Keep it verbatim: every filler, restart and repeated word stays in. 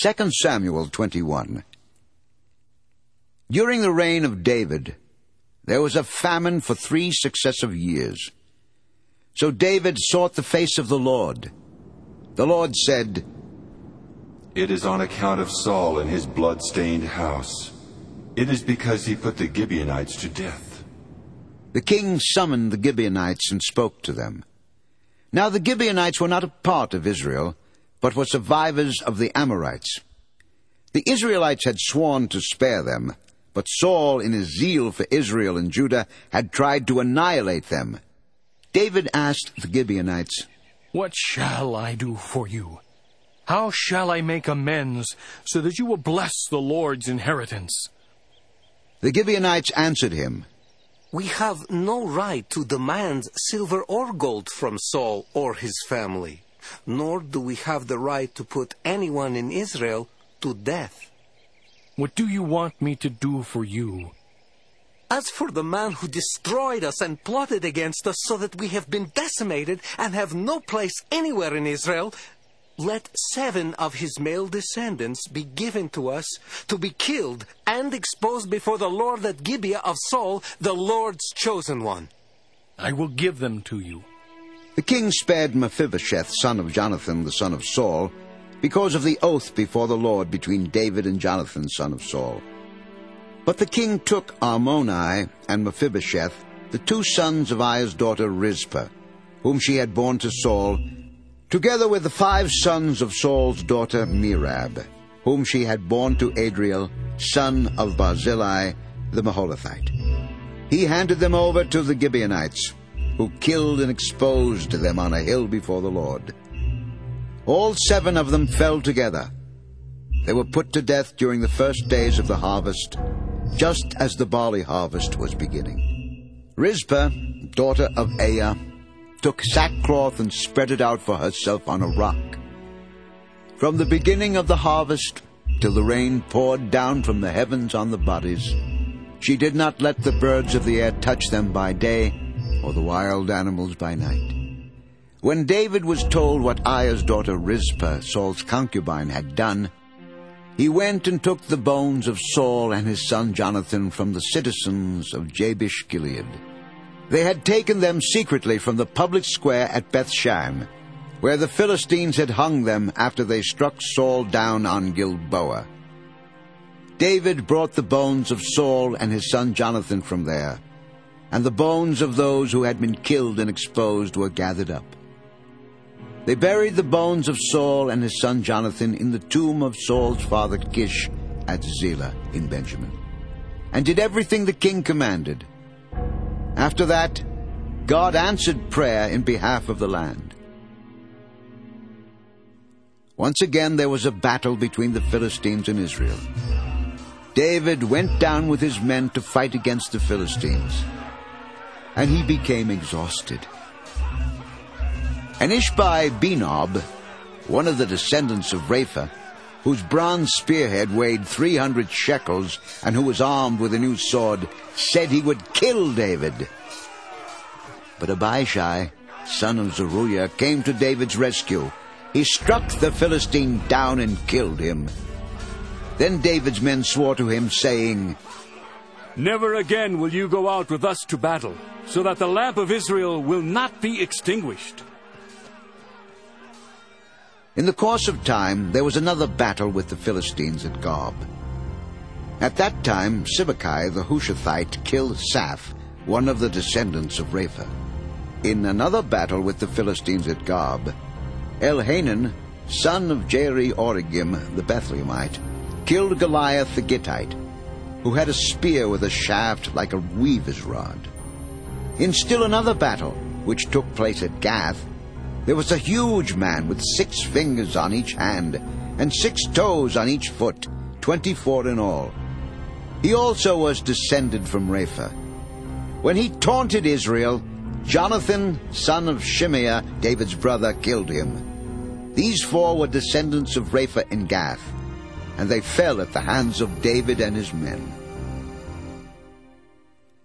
Second Samuel twenty-one. During the reign of David, there was a famine for three successive years. So David sought the face of the Lord. The Lord said, "It is on account of Saul and his blood-stained house. It is because he put the Gibeonites to death." The king summoned the Gibeonites and spoke to them. Now the Gibeonites were not a part of Israel, but were survivors of the Amorites. The Israelites had sworn to spare them, but Saul, in his zeal for Israel and Judah, had tried to annihilate them. David asked the Gibeonites, "What shall I do for you? How shall I make amends so that you will bless the Lord's inheritance?" The Gibeonites answered him, "We have no right to demand silver or gold from Saul or his family, nor do we have the right to put anyone in Israel to death." "What do you want me to do for you?" "As for the man who destroyed us and plotted against us so that we have been decimated and have no place anywhere in Israel, let seven of his male descendants be given to us to be killed and exposed before the Lord at Gibeah of Saul, the Lord's chosen one." "I will give them to you." The king spared Mephibosheth, son of Jonathan, the son of Saul, because of the oath before the Lord between David and Jonathan, son of Saul. But the king took Armoni and Mephibosheth, the two sons of Aiah's daughter Rizpah, whom she had borne to Saul, together with the five sons of Saul's daughter Merab, whom she had borne to Adriel, son of Barzillai the Maholathite. He handed them over to the Gibeonites, who killed and exposed them on a hill before the Lord. All seven of them fell together. They were put to death during the first days of the harvest, just as the barley harvest was beginning. Rizpah, daughter of Aiah, took sackcloth and spread it out for herself on a rock. From the beginning of the harvest till the rain poured down from the heavens on the bodies, she did not let the birds of the air touch them by day, or the wild animals by night. When David was told what Aiah's daughter Rizpah, Saul's concubine, had done, he went and took the bones of Saul and his son Jonathan from the citizens of Jabesh Gilead. They had taken them secretly from the public square at Bethshan, where the Philistines had hung them after they struck Saul down on Gilboa. David brought the bones of Saul and his son Jonathan from there, and the bones of those who had been killed and exposed were gathered up. They buried the bones of Saul and his son Jonathan in the tomb of Saul's father Kish at Zelah in Benjamin, and did everything the king commanded. After that, God answered prayer in behalf of the land. Once again there was a battle between the Philistines and Israel. David went down with his men to fight against the Philistines, and he became exhausted. And Ishbi-Benob, one of the descendants of Rapha, whose bronze spearhead weighed three hundred shekels and who was armed with a new sword, said he would kill David. But Abishai, son of Zeruiah, came to David's rescue. He struck the Philistine down and killed him. Then David's men swore to him, saying, "Never again will you go out with us to battle, so that the lamp of Israel will not be extinguished." In the course of time, there was another battle with the Philistines at Gob. At that time, Sibbecai the Hushathite killed Saph, one of the descendants of Rapha. In another battle with the Philistines at Gob, Elhanan, son of Jeri-Oregim the Bethlehemite, killed Goliath the Gittite, who had a spear with a shaft like a weaver's rod. In still another battle, which took place at Gath, there was a huge man with six fingers on each hand and six toes on each foot, twenty-four in all. He also was descended from Rapha. When he taunted Israel, Jonathan, son of Shimeah, David's brother, killed him. These four were descendants of Rapha in Gath, and they fell at the hands of David and his men.